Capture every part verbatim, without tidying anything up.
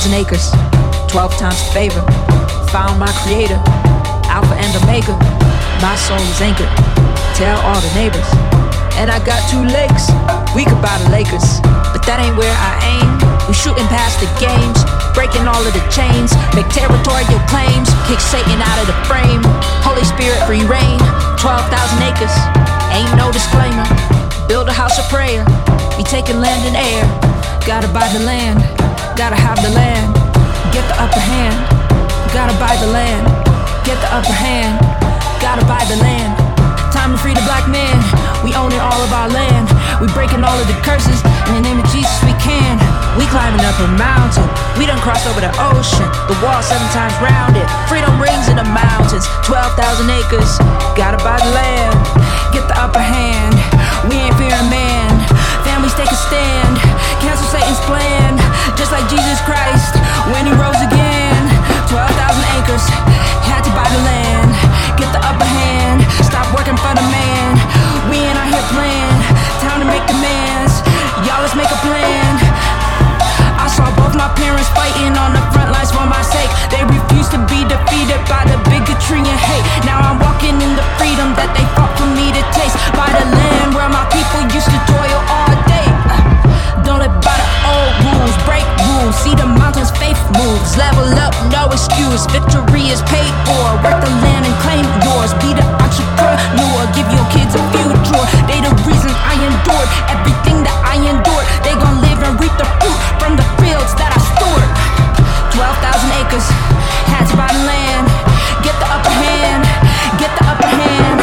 thousand acres, twelve times favor. Found my creator, Alpha and Omega. My soul is anchored, tell all the neighbors. And I got two lakes, we could buy the Lakers. But that ain't where I aim. We shooting past the games, breaking all of the chains, make territorial claims, kick Satan out of the frame. Holy Spirit free reign, twelve thousand acres, ain't no disclaimer. Build a house of prayer, we taking land and air. Gotta buy the land, gotta have the land. Get the upper hand, gotta buy the land. Get the upper hand, gotta buy the land. Time to free the black man, we owning all of our land. We breaking all of the curses, in the name of Jesus we can. We climbing up a mountain, we done crossed over the ocean. The wall seven times rounded, freedom rings in the mountains. Twelve thousand acres, gotta buy the land. Get the upper hand, we ain't fearing man. Families take a stand, cancel Satan's plan. Just like Jesus Christ, when he rose again. Twelve thousand acres, had to buy the land. Get the upper hand, stop working for the man. We ain't out here playing, time to make demands. Y'all let's make a plan. I saw both my parents fighting on the front lines for my sake. They refused to be defeated by the bigotry and hate. Now I'm walking in the freedom that they fought for me to taste. By the land where my people used to toil all day. Don't live by the old rules, break rules. See the mountains, faith moves. Level up, no excuse. Victory is paid for. Work the land and claim yours. Be the entrepreneur, give your kids a future. They the reason I endured everything that I endured. They gon' live and reap the fruit from the fields that I stored. Twelve thousand acres, had to buy the land. Get the upper hand, get the upper hand.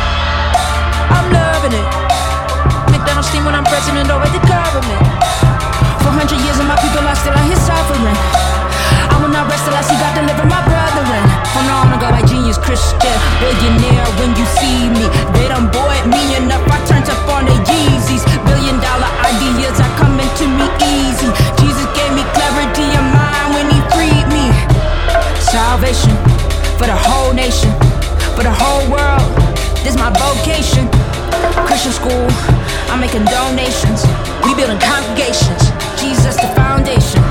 I'm loving it. McDonald's team when I'm president over the government. Four hundred years of my people are still out here suffering. I will not rest till I see God deliver my brethren. From now on I go by genius, Christian, billionaire when you see me. They done bored me enough, I turned up on the Yeezys. Billion dollar ideas are coming to me easy. Jesus gave me clarity of mind when he freed me. Salvation for the whole nation, for the whole world. This my vocation. Christian school, I'm making donations. We building congregations. Jesus the foundation.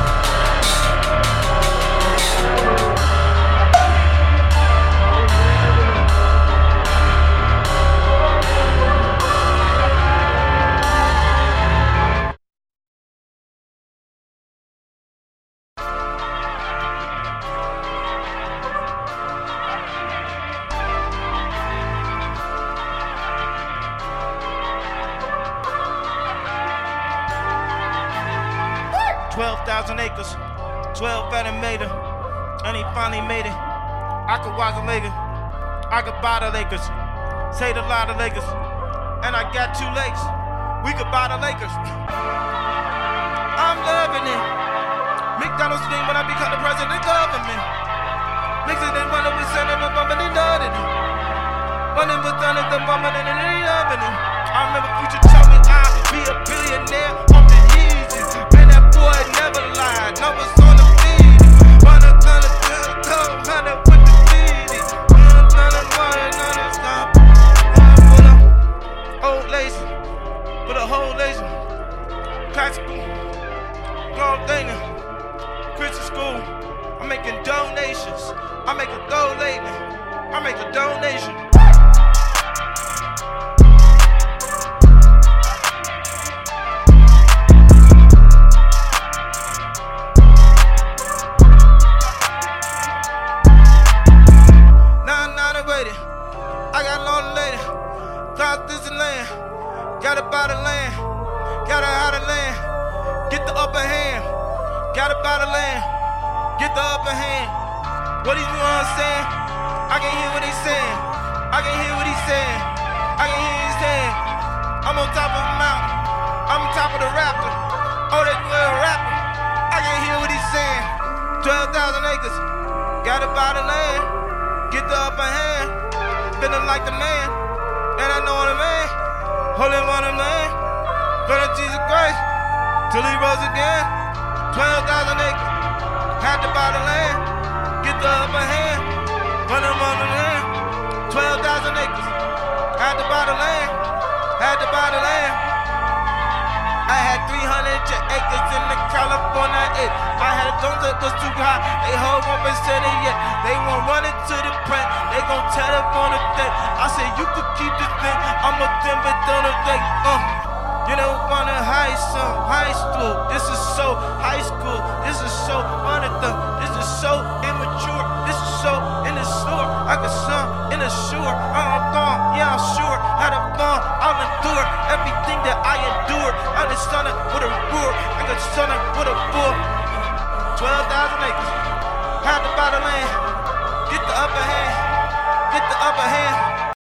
twelve thousand acres, twelve animator, and he finally made it. I could watch the Lakers, I could buy the Lakers, say the lot of Lakers, and I got two lakes, we could buy the Lakers. I'm loving it. McDonald's name when I become the president of the government. Mixing it when I was sending a bump and they loving it. When it was done at the moment and they loving it. I remember Future told me I'd be a billionaire on the Yeezys. Man, that boy never lied, no it's on the feed. Run a ton of good, cold, hundred with the feed. Run a ton of money, none of stop. For the old lazy, for the whole lazy. Classical, gold thing, Christian school. I'm making donations. I make a go lady. I make a donation. I got long lady, cross this land, gotta buy the land, gotta have the land, get the upper hand, gotta buy the land, get the upper hand. What these ones saying? I can hear what they saying, I can hear what he's saying, I can hear his saying. I'm on top of a mountain, I'm on top of the raptor, oh that little rapper, I can hear what he's saying. twelve thousand acres, gotta buy the land, get the upper hand. Feeling like the man, and I know the man, holding on the man, brother Jesus Christ, till he rose again. twelve thousand acres, had to buy the land, get the upper hand, run him on the land. twelve thousand acres, had to buy the land, had to buy the land. I had three hundred acres in the California eight. I had a dome that was too high. They hold one percent it yet. They won't run into the print. They gon' tell up on the thing. I said you could keep this thing. I'm a timber on the thing. Uh, you don't wanna high some high school. This is so high school. This is so monitor. This is so immature. This is so in the store. I got some in the shore. I'm gone. Yeah, I'm sure. Had a fun. I'll endure everything that I endured. I just son with a roar. I got son with a bull. Twelve thousand acres. Had the bottom land. Get the upper hand. Get the upper hand.